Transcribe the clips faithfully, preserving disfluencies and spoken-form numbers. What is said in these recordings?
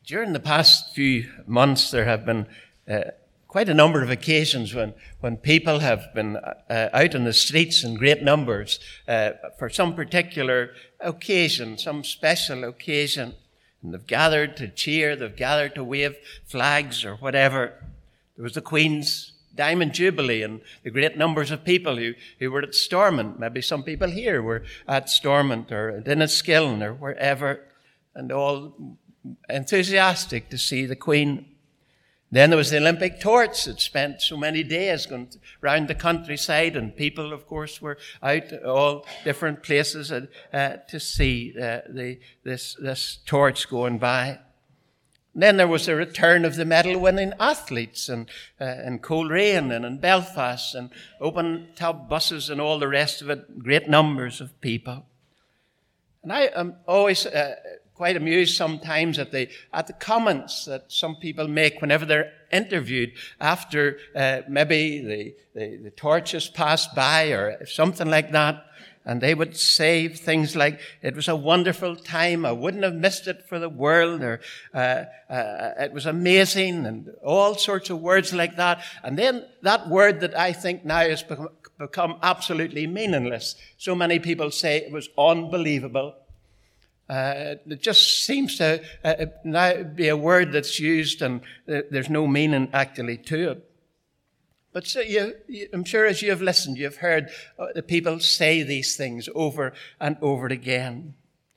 During the past few months, there have been uh, quite a number of occasions when, when people have been uh, out in the streets in great numbers uh, for some particular occasion, some special occasion. And they've gathered to cheer, they've gathered to wave flags or whatever. There was the Queen's Diamond Jubilee and the great numbers of people who, who were at Stormont. Maybe some people here were at Stormont or at Enniskillen or wherever, and all enthusiastic to see the Queen. Then there was the Olympic torch that spent so many days going round the countryside, and people, of course, were out at all different places uh, uh, to see uh, the, this, this torch going by. And then there was the return of the medal-winning athletes in, uh, in Coleraine and in Belfast, and open-top buses and all the rest of it, great numbers of people. And I am always uh, quite amused sometimes at the at the comments that some people make whenever they're interviewed after uh, maybe the, the, the torch has passed by or something like that. And they would say things like, "It was a wonderful time. I wouldn't have missed it for the world," or uh, uh, "it was amazing," and all sorts of words like that. And then that word that I think now has become, become absolutely meaningless. So many people say it was unbelievable. Uh, it just seems to uh, now be a word that's used and uh, there's no meaning actually to it. But so you, you, I'm sure as you have listened, you've heard uh, the people say these things over and over again.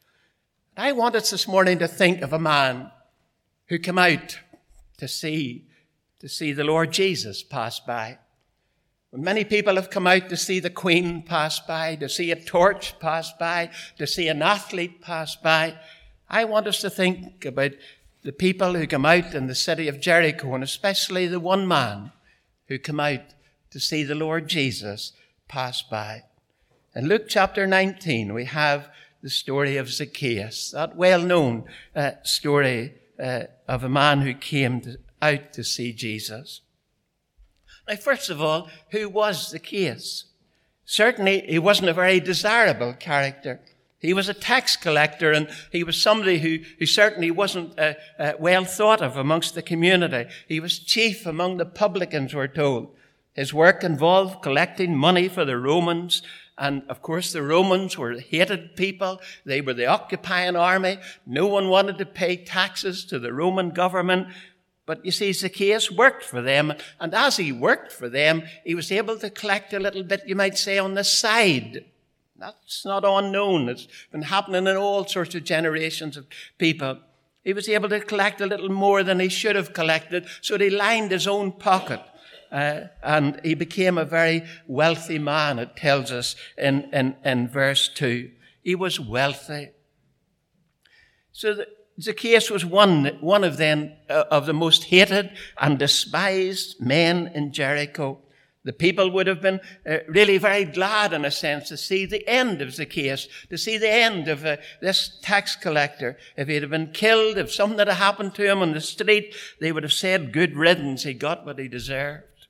I want us this morning to think of a man who came out to see, to see the Lord Jesus pass by. When many people have come out to see the Queen pass by, to see a torch pass by, to see an athlete pass by, I want us to think about the people who come out in the city of Jericho, and especially the one man who came out to see the Lord Jesus pass by. In Luke chapter nineteen, we have the story of Zacchaeus, that well-known uh, story uh, of a man who came to, out to see Jesus. Now, first of all, who was Zacchaeus? Certainly, he wasn't a very desirable character. He was a tax collector, and he was somebody who, who certainly wasn't uh, uh, well thought of amongst the community. He was chief among the publicans, we're told. His work involved collecting money for the Romans, and of course the Romans were hated people. They were the occupying army. No one wanted to pay taxes to the Roman government. But you see, Zacchaeus worked for them, and as he worked for them, he was able to collect a little bit, you might say, on the side. That's not unknown. It's been happening in all sorts of generations of people. He was able to collect a little more than he should have collected, so he lined his own pocket. Uh, and he became a very wealthy man, it tells us in, in, in verse two. He was wealthy. So the, Zacchaeus was one, one of them, uh, of the most hated and despised men in Jericho. The people would have been uh, really very glad, in a sense, to see the end of Zacchaeus, to see the end of uh, this tax collector. If he had been killed, if something had happened to him on the street, they would have said, "Good riddance, he got what he deserved."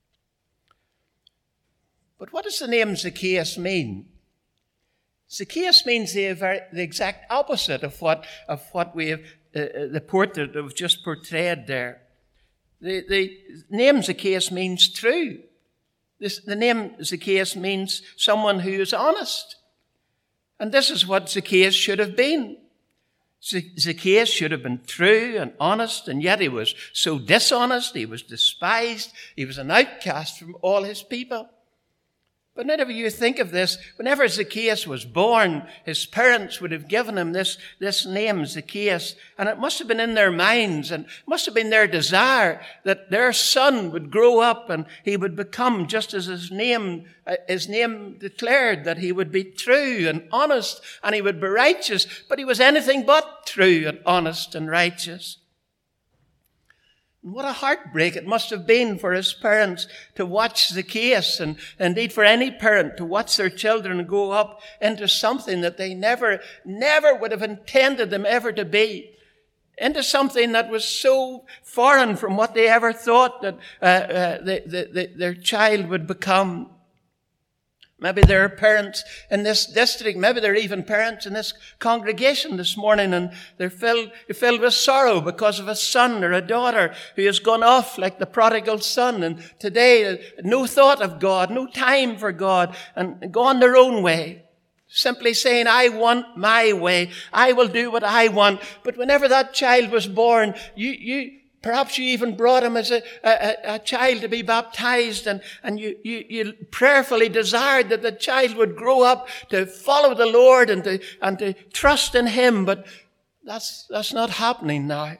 But what does the name Zacchaeus mean? Zacchaeus means the, very, the exact opposite of what, of what we have, uh, the portrait that was just portrayed there. The, the name Zacchaeus means true. This, the name Zacchaeus means someone who is honest. And this is what Zacchaeus should have been. Zacchaeus should have been true and honest, and yet he was so dishonest, he was despised, he was an outcast from all his people. But whenever you think of this, whenever Zacchaeus was born, his parents would have given him this, this name, Zacchaeus. And it must have been in their minds, and must have been their desire that their son would grow up and he would become just as his name, uh, his name declared, that he would be true and honest and he would be righteous. But he was anything but true and honest and righteous. What a heartbreak it must have been for his parents to watch Zacchaeus, and indeed for any parent to watch their children grow up into something that they never, never would have intended them ever to be, into something that was so foreign from what they ever thought that uh, uh, the, the, the, their child would become. Maybe there are parents in this district, maybe there are even parents in this congregation this morning, and they're filled, they're filled with sorrow because of a son or a daughter who has gone off like the prodigal son, and today no thought of God, no time for God, and gone their own way. Simply saying, I want my way. I will do what I want. But whenever that child was born, you, you, perhaps you even brought him as a, a, a child to be baptized, and, and you, you, you prayerfully desired that the child would grow up to follow the Lord and to, and to trust in Him. But that's, that's not happening now.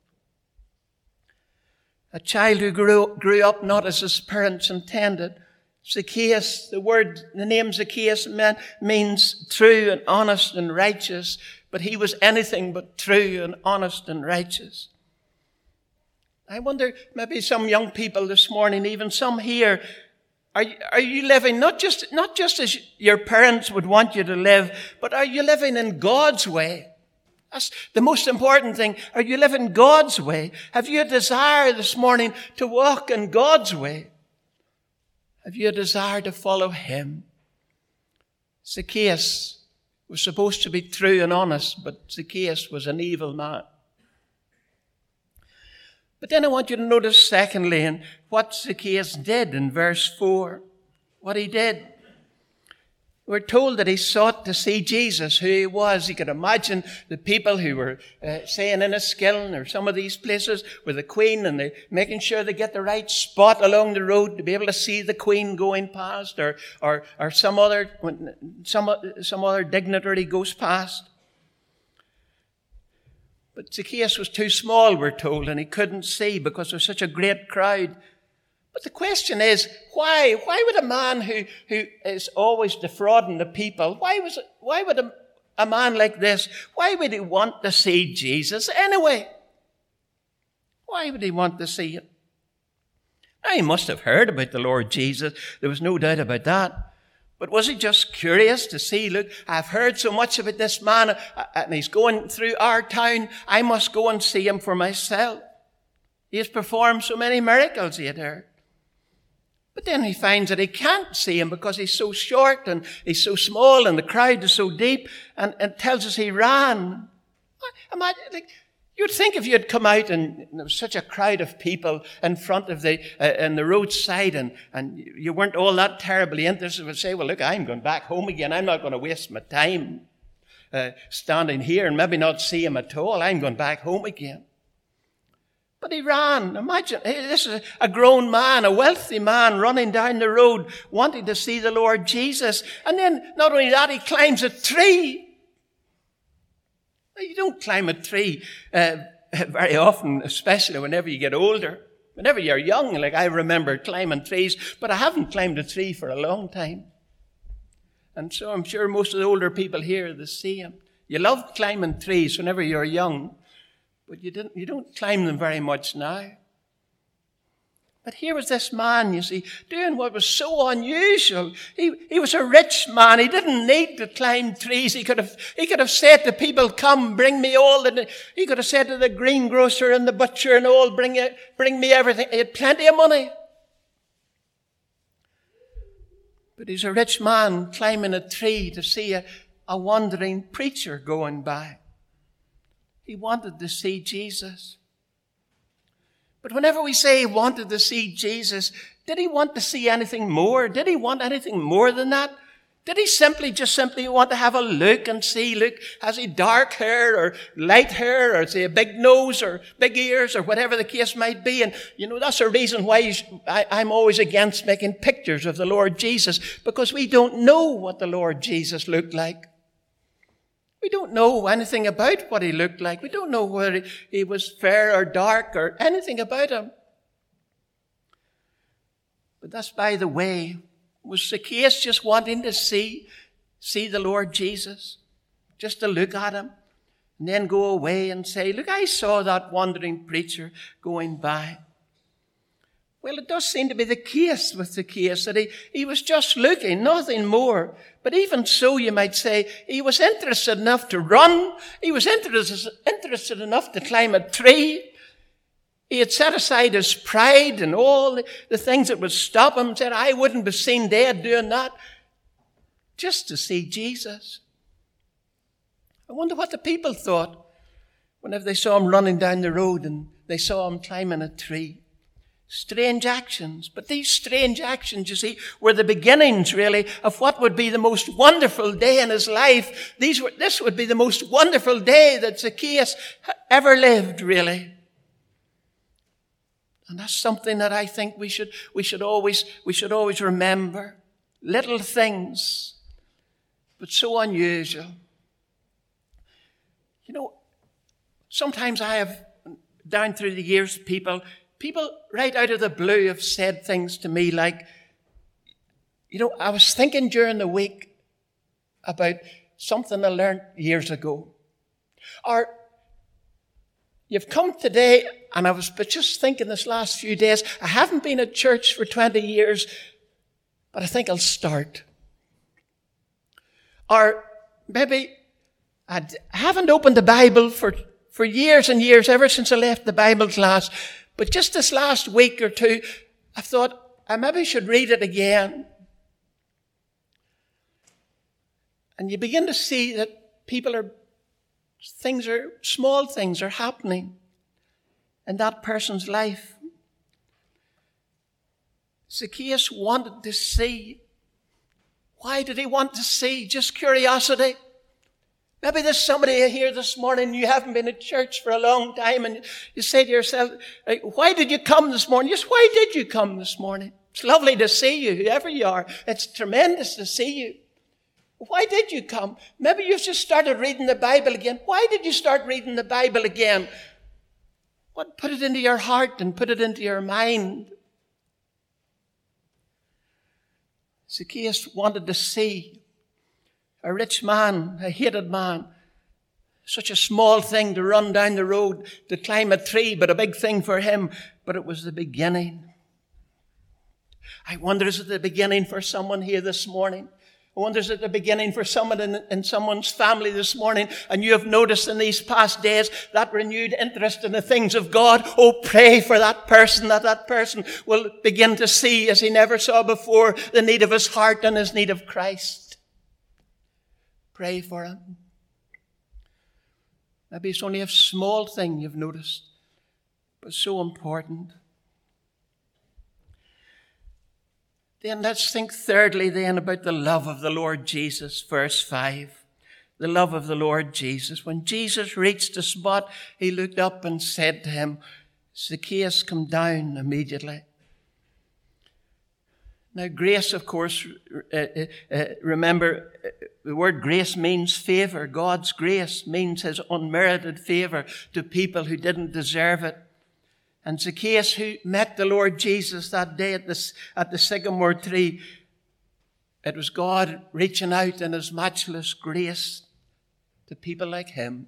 A child who grew, grew up not as his parents intended. Zacchaeus, the word, the name Zacchaeus man, means true and honest and righteous, but he was anything but true and honest and righteous. I wonder, maybe some young people this morning, even some here, are you, are you living not just, not just as your parents would want you to live, but are you living in God's way? That's the most important thing. Are you living God's way? Have you a desire this morning to walk in God's way? Have you a desire to follow Him? Zacchaeus was supposed to be true and honest, but Zacchaeus was an evil man. But then I want you to notice secondly in what Zacchaeus did in verse four. What he did. We're told that he sought to see Jesus, who He was. You could imagine the people who were uh, saying Enniskillen or some of these places with the Queen, and they making sure they get the right spot along the road to be able to see the Queen going past, or or, or some other some some other dignitary goes past. But Zacchaeus was too small, we're told, and he couldn't see because there's such a great crowd. But the question is, why? Why would a man who, who is always defrauding the people, why was it, why would a, a man like this, why would he want to see Jesus anyway? Why would he want to see Him? Now, he must have heard about the Lord Jesus. There was no doubt about that. But was he just curious to see, look, I've heard so much about this man, and he's going through our town. I must go and see him for myself. He has performed so many miracles, he had heard. But then he finds that he can't see him because he's so short and he's so small and the crowd is so deep, and it tells us he ran. Imagine, like, you'd think if you had come out and there was such a crowd of people in front of the, uh, in the roadside, and, and you weren't all that terribly interested, would say, well, look, I'm going back home again. I'm not going to waste my time uh, standing here and maybe not see him at all. I'm going back home again. But he ran. Imagine, this is a grown man, a wealthy man running down the road wanting to see the Lord Jesus. And then not only that, he climbs a tree. You don't climb a tree uh, very often, especially whenever you get older. Whenever you're young, like I remember climbing trees, but I haven't climbed a tree for a long time. And so I'm sure most of the older people here are the same. You love climbing trees whenever you're young, but you didn't, you don't climb them very much now. But here was this man, you see, doing what was so unusual. He, he was a rich man. He didn't need to climb trees. He could have, he could have said to people, come, bring me all. The, he could have said to the greengrocer and the butcher and all, bring, it, bring me everything. He had plenty of money. But he's a rich man climbing a tree to see a, a wandering preacher going by. He wanted to see Jesus. But whenever we say he wanted to see Jesus, did he want to see anything more? Did he want anything more than that? Did he simply, just simply want to have a look and see, look, has he dark hair or light hair, or is he a big nose or big ears, or whatever the case might be? And, you know, that's a reason why you should, I, I'm always against making pictures of the Lord Jesus, because we don't know what the Lord Jesus looked like. We don't know anything about what he looked like. We don't know whether he was fair or dark or anything about him. But that's by the way. Was Zacchaeus just wanting to see, see the Lord Jesus? Just to look at him? And then go away and say, look, I saw that wandering preacher going by. Well, it does seem to be the case with Zacchaeus that he, he was just looking, nothing more. But even so, you might say, he was interested enough to run. He was interested, interested enough to climb a tree. He had set aside his pride and all the, the things that would stop him. Said, I wouldn't be seen dead doing that. just to see Jesus. I wonder what the people thought whenever they saw him running down the road and they saw him climbing a tree. Strange actions. But these strange actions, you see, were the beginnings, really, of what would be the most wonderful day in his life. These were, this would be the most wonderful day that Zacchaeus ever lived, really. And that's something that I think we should, we should always, we should always remember. Little things, but so unusual. You know, sometimes I have, down through the years, people, people right out of the blue have said things to me like, you know, I was thinking during the week about something I learned years ago. Or, you've come today, and I was just thinking this last few days, I haven't been at church for twenty years, but I think I'll start. Or maybe I haven't opened the Bible for, for years and years, ever since I left the Bible class. But just this last week or two, I thought I maybe should read it again. And you begin to see that people are, things are, small things are happening in that person's life. Zacchaeus wanted to see. Why did he want to see? Just curiosity. Maybe there's somebody here this morning, you haven't been at church for a long time, and you say to yourself, why did you come this morning? Just why did you come this morning? It's lovely to see you, whoever you are. It's tremendous to see you. Why did you come? Maybe you've just started reading the Bible again. Why did you start reading the Bible again? What put it into your heart and put it into your mind? Zacchaeus wanted to see a rich man, a hated man. Such a small thing to run down the road, to climb a tree, but a big thing for him. But it was the beginning. I wonder, is it the beginning for someone here this morning? I wonder, is it the beginning for someone in, in someone's family this morning? And you have noticed in these past days that renewed interest in the things of God. Oh, pray for that person, that that person will begin to see, as he never saw before, the need of his heart and his need of Christ. Pray for him. Maybe it's only a small thing you've noticed, but so important. Then let's think thirdly then about the love of the Lord Jesus, verse five. The love of the Lord Jesus. When Jesus reached the spot, he looked up and said to him, Zacchaeus, come down immediately. Now, grace, of course, uh, uh, remember, uh, the word grace means favor. God's grace means his unmerited favor to people who didn't deserve it. And Zacchaeus, who met the Lord Jesus that day at the, at the sycamore tree, it was God reaching out in his matchless grace to people like him.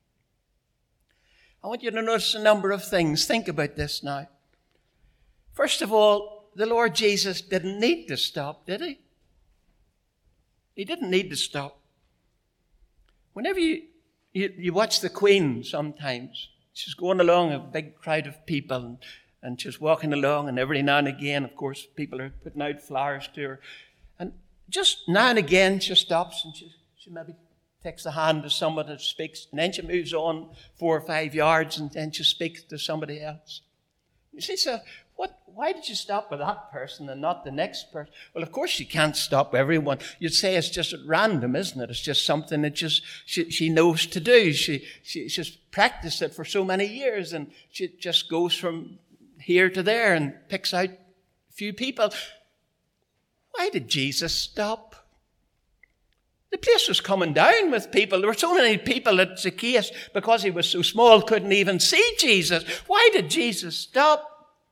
I want you to notice a number of things. Think about this now. First of all, the Lord Jesus didn't need to stop, did he? He didn't need to stop. Whenever you, you, you watch the Queen sometimes, she's going along a big crowd of people and, and she's walking along, and every now and again, of course, people are putting out flowers to her. And just now and again, she stops and she, she maybe takes the hand of someone that speaks, and then she moves on four or five yards and then she speaks to somebody else. You see, so what, why did you stop with that person and not the next person? Well, of course you can't stop everyone. You'd say it's just at random, isn't it? It's just something that just she, she knows to do. She, she she's practiced it for so many years, and she just goes from here to there and picks out a few people. Why did Jesus stop? The place was coming down with people. There were so many people that Zacchaeus, because he was so small, couldn't even see Jesus. Why did Jesus stop?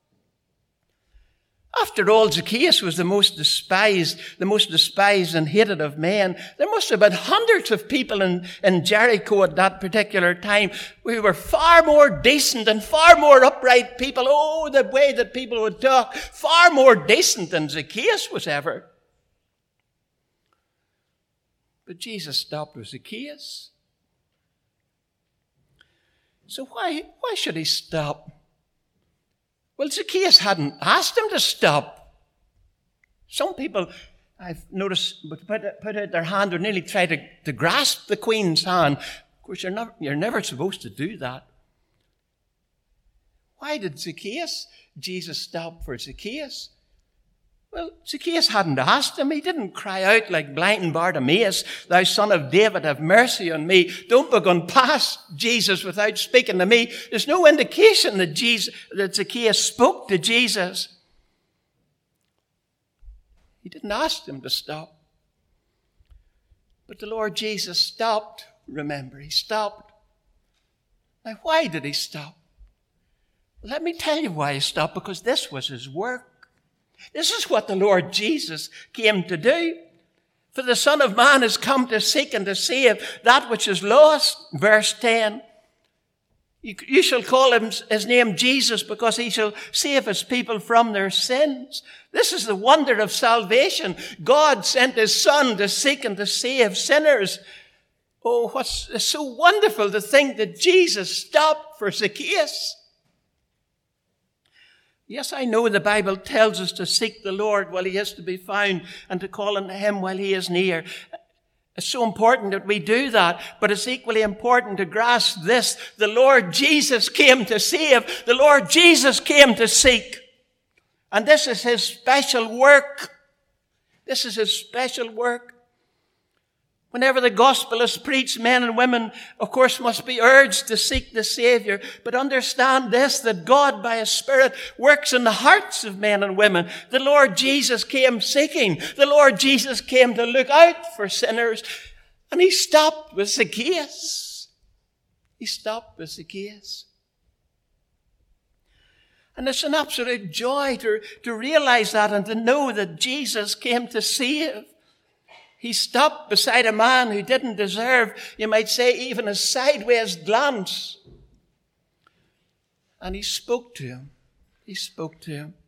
After all, Zacchaeus was the most despised, the most despised and hated of men. There must have been hundreds of people in, in Jericho at that particular time who were far more decent and far more upright people. Oh, the way that people would talk, far more decent than Zacchaeus was ever. But Jesus stopped with Zacchaeus. So why, why should he stop? Well, Zacchaeus hadn't asked him to stop. Some people I've noticed, but put, put out their hand or nearly try to, to grasp the Queen's hand. Of course, you're, not, you're never supposed to do that. Why did Zacchaeus, Jesus stop for Zacchaeus? Well, Zacchaeus hadn't asked him. He didn't cry out like blind Bartimaeus, "Thou son of David, have mercy on me." Don't be going past Jesus without speaking to me. There's no indication that, Jesus, that Zacchaeus spoke to Jesus. He didn't ask him to stop. But the Lord Jesus stopped, remember. He stopped. Now, why did he stop? Well, let me tell you why he stopped, because this was his work. This is what the Lord Jesus came to do. For the Son of Man has come to seek and to save that which is lost. Verse ten. You, you shall call him, his name Jesus, because he shall save his people from their sins. This is the wonder of salvation. God sent his Son to seek and to save sinners. Oh, what's it's so wonderful to think that Jesus stopped for Zacchaeus. Yes, I know the Bible tells us to seek the Lord while he is to be found and to call on him while he is near. It's so important that we do that, but it's equally important to grasp this. The Lord Jesus came to save. The Lord Jesus came to seek. And this is his special work. This is his special work. Whenever the gospel is preached, men and women, of course, must be urged to seek the Savior. But understand this, that God, by his Spirit, works in the hearts of men and women. The Lord Jesus came seeking. The Lord Jesus came to look out for sinners. And he stopped with Zacchaeus. He stopped with Zacchaeus. And it's an absolute joy to, to realize that and to know that Jesus came to save. He stopped beside a man who didn't deserve, you might say, even a sideways glance. And he spoke to him. He spoke to him.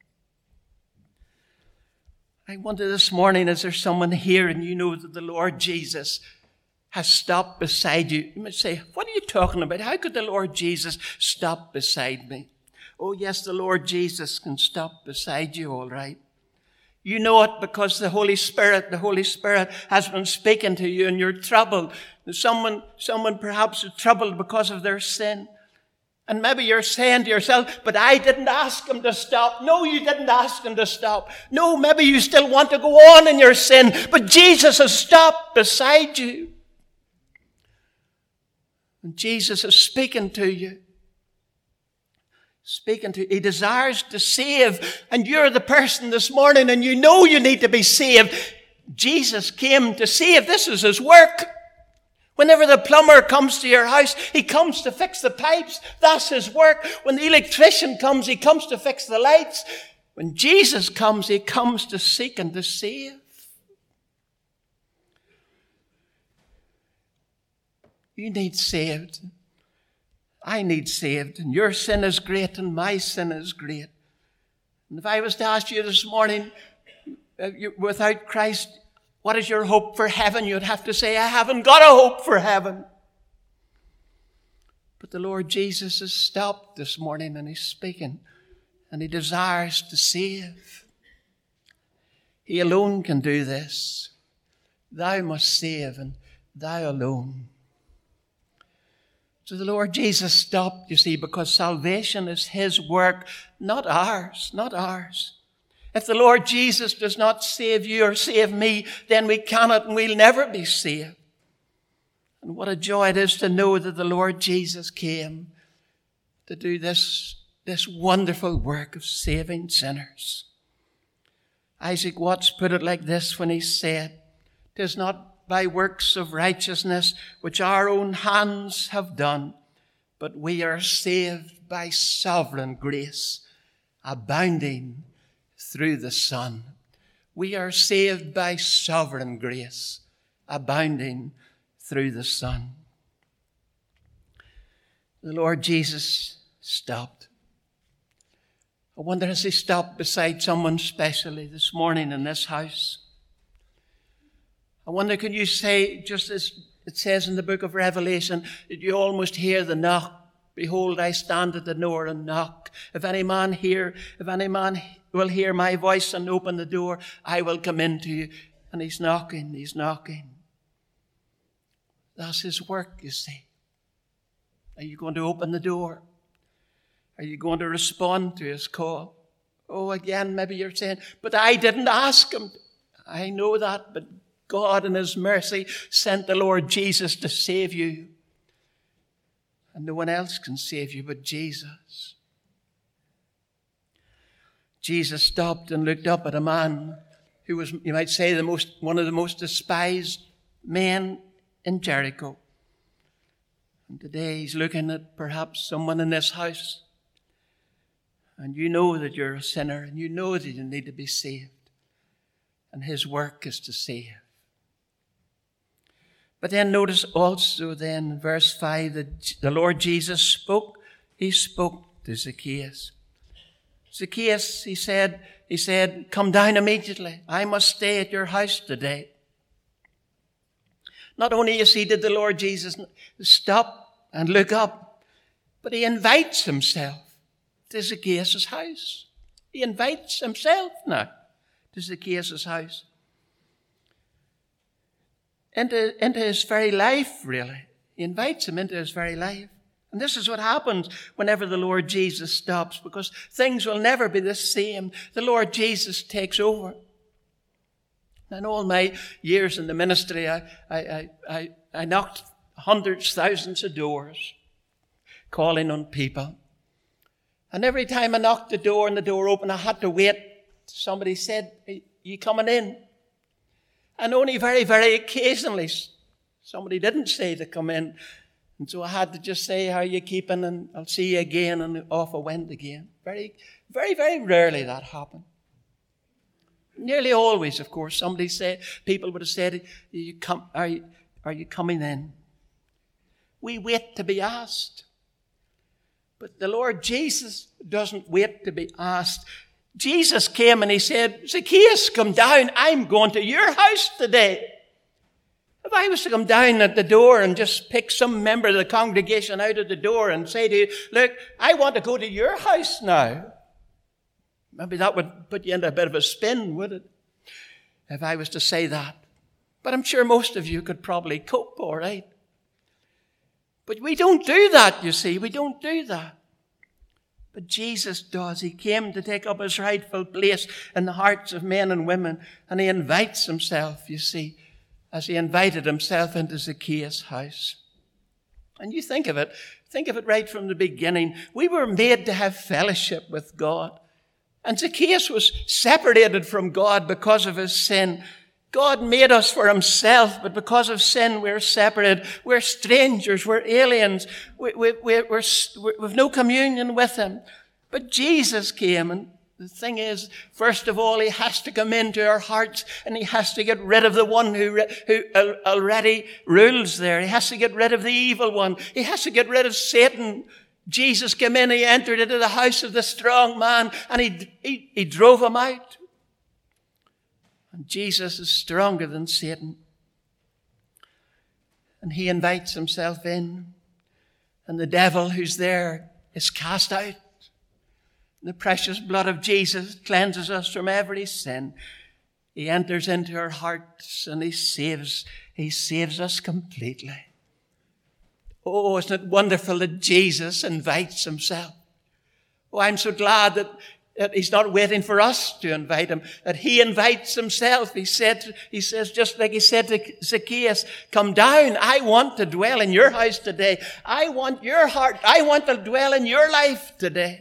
I wonder this morning, is there someone here and you know that the Lord Jesus has stopped beside you? You might say, what are you talking about? How could the Lord Jesus stop beside me? Oh, yes, the Lord Jesus can stop beside you, all right. You know it because the Holy Spirit, the Holy Spirit has been speaking to you and you're troubled. Someone, someone perhaps is troubled because of their sin. And maybe you're saying to yourself, but I didn't ask him to stop. No, you didn't ask him to stop. No, maybe you still want to go on in your sin, but Jesus has stopped beside you. And Jesus is speaking to you. Speaking to, he desires to save, and you're the person this morning and you know you need to be saved. Jesus came to save. This is his work. Whenever the plumber comes to your house, he comes to fix the pipes. That's his work. When the electrician comes, he comes to fix the lights. When Jesus comes, he comes to seek and to save. You need saved. I need saved, and your sin is great, and my sin is great. And if I was to ask you this morning, uh, you, without Christ, what is your hope for heaven? You'd have to say, I haven't got a hope for heaven. But the Lord Jesus has stopped this morning, and he's speaking, and he desires to save. He alone can do this. Thou must save, and thou alone. So the Lord Jesus stopped, you see, because salvation is his work, not ours, not ours. If the Lord Jesus does not save you or save me, then we cannot and we'll never be saved. And what a joy it is to know that the Lord Jesus came to do this, this wonderful work of saving sinners. Isaac Watts put it like this when he said, "'Tis not by works of righteousness which our own hands have done, but we are saved by sovereign grace, abounding through the Son." We are saved by sovereign grace, abounding through the Son. The Lord Jesus stopped. I wonder, has he stopped beside someone specially this morning in this house? I wonder, can you say, just as it says in the book of Revelation, that you almost hear the knock Behold, I stand at the door and knock. If any man hear, if any man will hear my voice and open the door, I will come into you. And he's knocking, he's knocking. That's his work, you see. Are you going to open the door? Are you going to respond to his call? Oh, again, maybe you're saying, but I didn't ask him. I know that, but God in his mercy sent the Lord Jesus to save you. And no one else can save you but Jesus. Jesus stopped and looked up at a man who was, you might say, the most, one of the most despised men in Jericho. And today he's looking at perhaps someone in this house. And you know that you're a sinner, and you know that you need to be saved. And his work is to save. But then notice also then verse five that the Lord Jesus spoke. He spoke to Zacchaeus. Zacchaeus, he said, he said, come down immediately. I must stay at your house today. Not only, you see, did the Lord Jesus stop and look up, but he invites himself to Zacchaeus' house. He invites himself now to Zacchaeus' house. Into, into his very life, really. He invites him into his very life. And this is what happens whenever the Lord Jesus stops, because things will never be the same. The Lord Jesus takes over. In all my years in the ministry, I, I, I, I knocked hundreds, thousands of doors, calling on people. And every time I knocked the door and the door opened, I had to wait. Somebody said, "Are you coming in?" And only very, very occasionally somebody didn't say to come in. And so I had to just say, how are you keeping? And I'll see you again. And off I went again. Very, very, very rarely that happened. Nearly always, of course, somebody said, people would have said, you come, are you, are you coming in? We wait to be asked. But the Lord Jesus doesn't wait to be asked. Jesus came and he said, Zacchaeus, come down. I'm going to your house today. If I was to come down at the door and just pick some member of the congregation out of the door and say to you, look, I want to go to your house now. Maybe that would put you into a bit of a spin, would it? If I was to say that. But I'm sure most of you could probably cope all right. But we don't do that, you see. We don't do that. But Jesus does. He came to take up his rightful place in the hearts of men and women. And he invites himself, you see, as he invited himself into Zacchaeus' house. And you think of it. Think of it right from the beginning. We were made to have fellowship with God. And Zacchaeus was separated from God because of his sin. God made us for himself, but because of sin, we're separated. We're strangers. We're aliens. We, we, we, we're, we've no communion with him. But Jesus came, and the thing is, first of all, he has to come into our hearts, and he has to get rid of the one who, who already rules there. He has to get rid of the evil one. He has to get rid of Satan. Jesus came in, he entered into the house of the strong man, and he, he, he drove him out. And Jesus is stronger than Satan. And he invites himself in. And the devil who's there is cast out. The precious blood of Jesus cleanses us from every sin. He enters into our hearts and he saves, he saves us completely. Oh, isn't it wonderful that Jesus invites himself? Oh, I'm so glad that That he's not waiting for us to invite him, that he invites himself. He said, he says, just like he said to Zacchaeus, come down. I want to dwell in your house today. I want your heart. I want to dwell in your life today.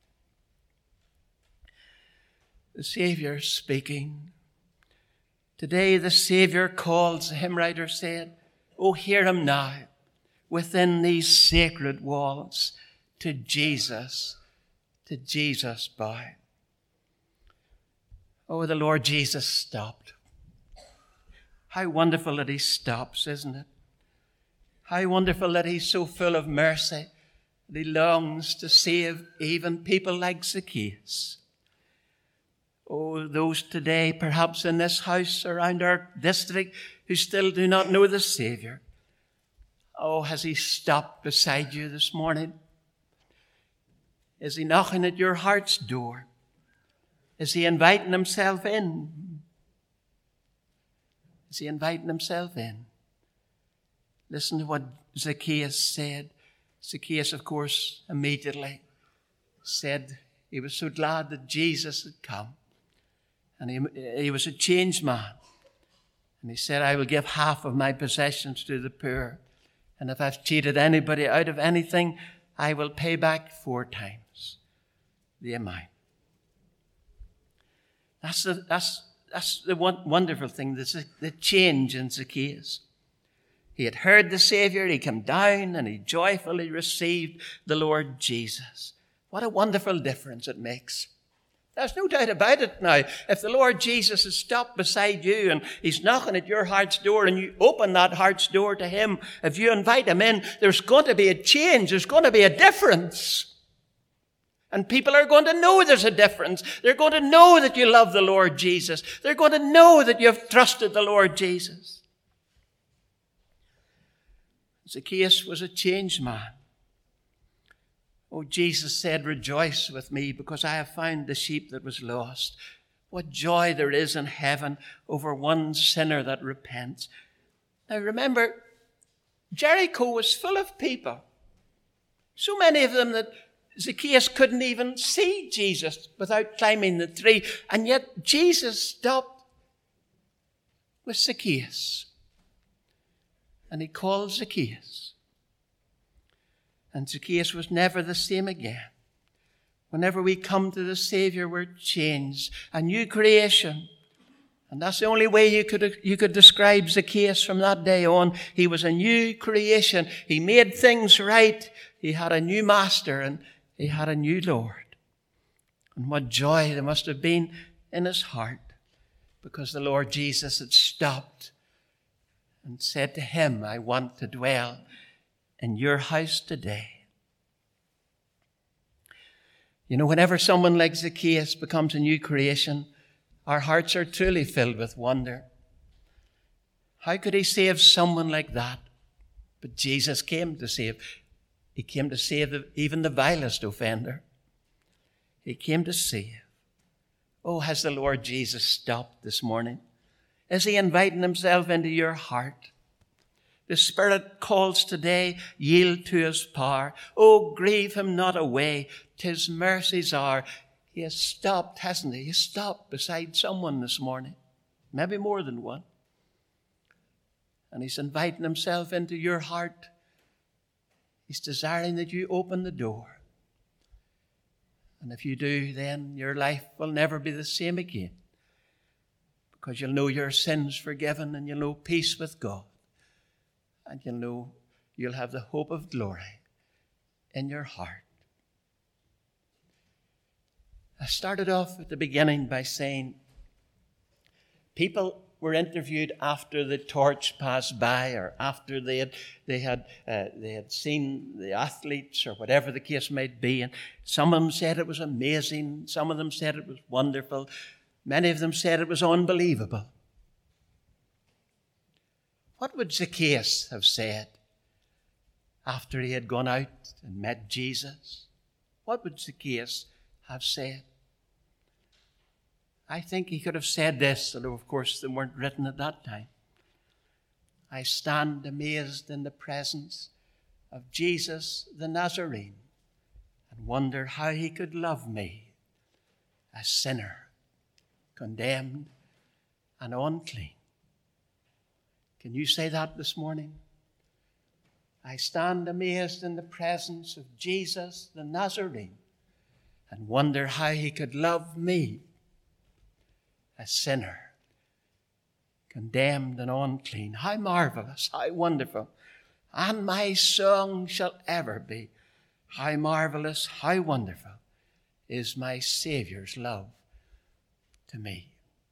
The Savior speaking. Today the Savior calls, the hymn writer said, oh, hear him now within these sacred walls. To Jesus To Jesus bow. Oh, the Lord Jesus stopped. How wonderful that he stops, isn't it? How wonderful that he's so full of mercy that he longs to save even people like Zacchaeus. Oh, those today, perhaps in this house around our district, who still do not know the Savior. Oh, has he stopped beside you this morning? Is he knocking at your heart's door? Is he inviting himself in? Is he inviting himself in? Listen to what Zacchaeus said. Zacchaeus, of course, immediately said he was so glad that Jesus had come. And he, he was a changed man. And he said, I will give half of my possessions to the poor. And if I've cheated anybody out of anything, I will pay back four times the amount. That's the, that's, that's the one, wonderful thing, the, the change in Zacchaeus. He had heard the Savior, he came down and he joyfully received the Lord Jesus. What a wonderful difference it makes. There's no doubt about it now. If the Lord Jesus has stopped beside you and he's knocking at your heart's door and you open that heart's door to him, if you invite him in, there's going to be a change. There's going to be a difference. And people are going to know there's a difference. They're going to know that you love the Lord Jesus. They're going to know that you've trusted the Lord Jesus. Zacchaeus was a changed man. Oh, Jesus said, rejoice with me because I have found the sheep that was lost. What joy there is in heaven over one sinner that repents. Now remember, Jericho was full of people. So many of them that Zacchaeus couldn't even see Jesus without climbing the tree. And yet Jesus stopped with Zacchaeus. And he called Zacchaeus. And Zacchaeus was never the same again. Whenever we come to the Savior, we're changed. A new creation. And that's the only way you could, you could describe Zacchaeus from that day on. He was a new creation. He made things right. He had a new master and he had a new Lord. And what joy there must have been in his heart because the Lord Jesus had stopped and said to him, I want to dwell in your house today. You know, whenever someone like Zacchaeus becomes a new creation, our hearts are truly filled with wonder. How could he save someone like that? But Jesus came to save. He came to save the, even the vilest offender. He came to save. Oh, has the Lord Jesus stopped this morning? Is he inviting himself into your heart? The Spirit calls today, yield to his power. Oh, grieve him not away, 'tis mercies are. He has stopped, hasn't he? He stopped beside someone this morning, maybe more than one. And he's inviting himself into your heart. He's desiring that you open the door. And if you do, then your life will never be the same again. Because you'll know your sins forgiven and you'll know peace with God. And you'll know you'll have the hope of glory in your heart. I started off at the beginning by saying people were interviewed after the torch passed by or after they had they had uh, they had seen the athletes or whatever the case might be. And some of them said it was amazing. Some of them said it was wonderful. Many of them said it was unbelievable. What would Zacchaeus have said after he had gone out and met Jesus? What would Zacchaeus have said? I think he could have said this, although of course they weren't written at that time. I stand amazed in the presence of Jesus the Nazarene and wonder how he could love me, a sinner, condemned and unclean. Can you say that this morning? I stand amazed in the presence of Jesus the Nazarene and wonder how he could love me, a sinner, condemned and unclean. How marvelous, how wonderful. And my song shall ever be, how marvelous, how wonderful is my Saviour's love to me.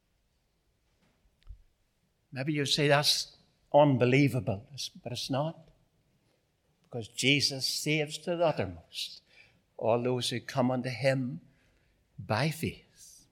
Maybe you say that's unbelievable, but it's not. Because Jesus saves to the uttermost all those who come unto him by faith.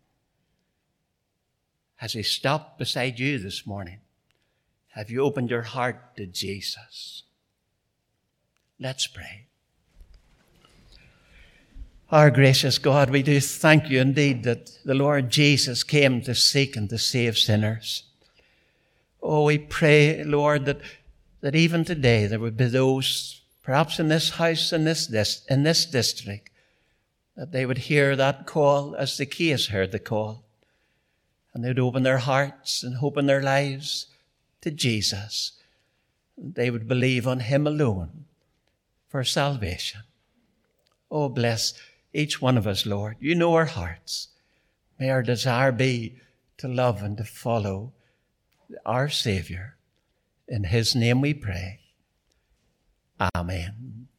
Has he stopped beside you this morning? Have you opened your heart to Jesus? Let's pray. Our gracious God, we do thank you indeed that the Lord Jesus came to seek and to save sinners. Oh, we pray, Lord, that, that even today there would be those, perhaps in this house, in this, this, in this district, that they would hear that call as Zacchaeus heard the call. And they would open their hearts and open their lives to Jesus. They would believe on him alone for salvation. Oh, bless each one of us, Lord. You know our hearts. May our desire be to love and to follow our Savior. In his name we pray. Amen.